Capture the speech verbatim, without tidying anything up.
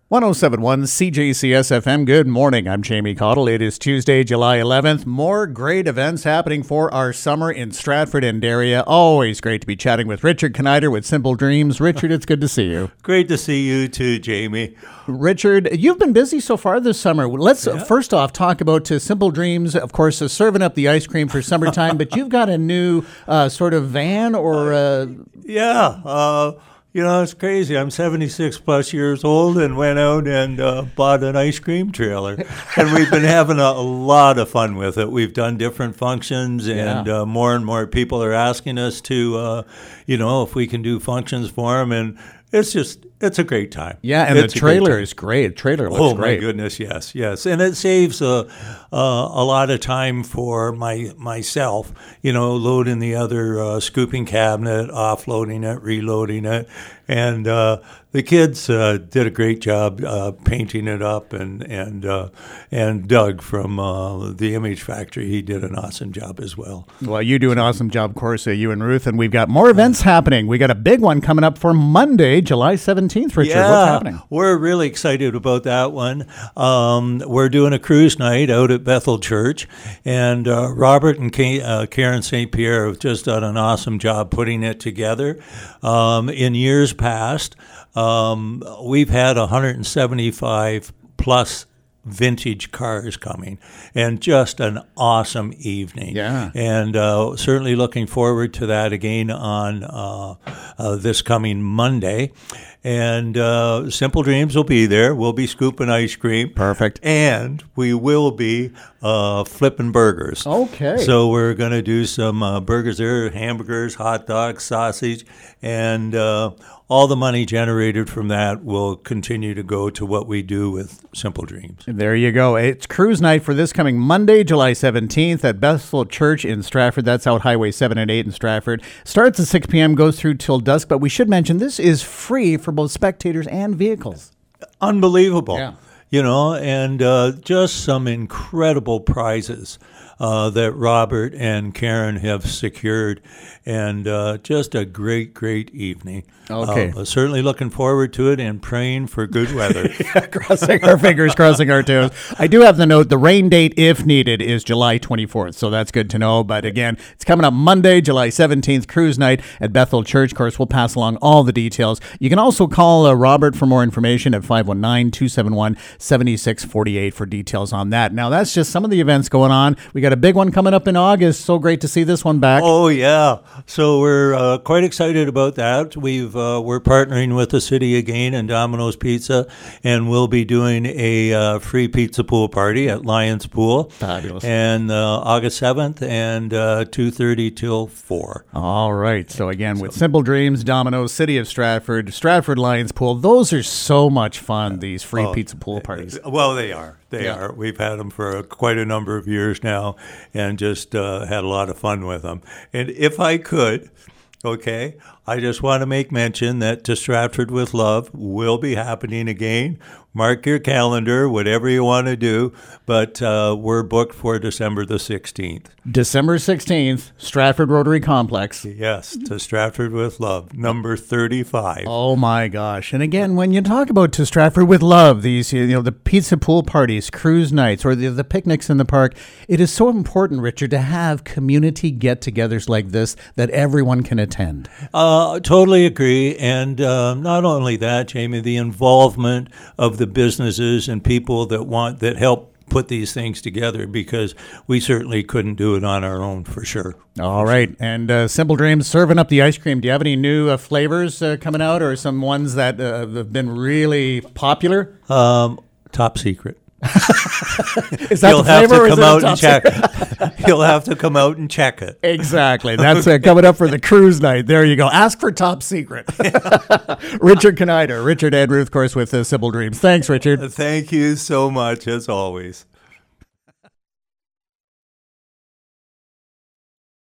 one oh seven point one C J C S F M. Good morning. I'm Jamie Cottle. It is Tuesday, July eleventh. More great events happening for our summer in Stratford and Darien. Always great to be chatting with Richard Knider with Simple Dreams. Richard, it's good to see you. Great to see you too, Jamie. Richard, you've been busy so far this summer. Let's yeah. uh, first off talk about uh, Simple Dreams. Of course, uh, serving up the ice cream for summertime, but you've got a new uh, sort of van or... Uh, yeah, uh You know, it's crazy. I'm seventy-six plus years old and went out and uh, bought an ice cream trailer. And we've been having a, a lot of fun with it. We've done different functions, and yeah. uh, more and more people are asking us to, uh, you know, if we can do functions for them. And it's just, it's a great time. Yeah, and it's the trailer is great. The trailer looks oh, great. Oh, my goodness, yes, yes. And it saves a, uh, a lot of time for my myself, you know, loading the other uh, scooping cabinet, offloading it, reloading it. And uh, the kids uh, did a great job uh, painting it up, and and uh, and Doug from uh, the Image Factory, he did an awesome job as well. Well, you do an awesome job, of course, uh, you and Ruth, and we've got more events happening. We got a big one coming up for Monday, July seventeenth. Richard, yeah, what's happening? We're really excited about that one. Um, we're doing a cruise night out at Bethel Church, and uh, Robert and K- uh, Karen Saint Pierre have just done an awesome job putting it together. Um, in years past, um, we've had one hundred seventy-five plus vintage cars coming, and just an awesome evening. Yeah. And uh, certainly looking forward to that again on uh, uh, this coming Monday. And uh, Simple Dreams will be there. We'll be scooping ice cream. Perfect. And we will be uh, flipping burgers. Okay. So we're going to do some uh, burgers there, hamburgers, hot dogs, sausage, and uh, all the money generated from that will continue to go to what we do with Simple Dreams. There you go. It's cruise night for this coming Monday, July seventeenth at Bethel Church in Stratford. That's out Highway seven and eight in Stratford. Starts at six p.m., goes through till dusk, but we should mention this is free for both spectators and vehicles. Unbelievable. Yeah. You know, and uh, just some incredible prizes uh, that Robert and Karen have secured, and uh, just a great, great evening. Okay. Uh, certainly looking forward to it and praying for good weather. yeah, crossing our fingers, crossing our toes. I do have the note, the rain date, if needed, is July twenty-fourth, so that's good to know. But again, it's coming up Monday, July seventeenth, cruise night at Bethel Church. Of course, we'll pass along all the details. You can also call uh, Robert for more information at five one nine, two seven one, seven six four eight for details on that. Now, that's just some of the events going on. We got a big one coming up in August. So great to see this one back. Oh, yeah. So we're uh, quite excited about that. We've Uh, we're partnering with the city again and Domino's Pizza, and we'll be doing a uh, free pizza pool party at Lions Pool. Fabulous. And uh, August seventh and uh, two thirty till four. All right. So again, with Simple Dreams, Domino's, City of Stratford, Stratford Lions Pool, those are so much fun, these free oh, pizza pool parties. Well, they are. They yeah. are. We've had them for quite a number of years now, and just uh, had a lot of fun with them. And if I could... Okay, I just want to make mention that To Stratford with Love will be happening again. Mark your calendar, whatever you want to do, but uh, we're booked for December the sixteenth. December sixteenth, Stratford Rotary Complex. Yes, To Stratford with Love, number thirty-five. Oh my gosh. And again, when you talk about To Stratford with Love, these, you know, the pizza pool parties, cruise nights, or the, the picnics in the park, it is so important, Richard, to have community get-togethers like this that everyone can attend. Uh, totally agree. And uh, not only that, Jamie, the involvement of the businesses and people that want that help put these things together, because we certainly couldn't do it on our own for sure. All right. And uh, Simple Dreams serving up the ice cream. Do you have any new uh, flavors uh, coming out, or some ones that uh, have been really popular? Um, top secret. Is that You'll the have flavor, to come out and and check. You'll have to come out and check it. Exactly. That's uh, coming up for the cruise night. There you go. Ask for top secret. Richard Knider, Richard and Ruth, of course, with uh, Simple Dreams. Thanks, Richard. Thank you so much, as always.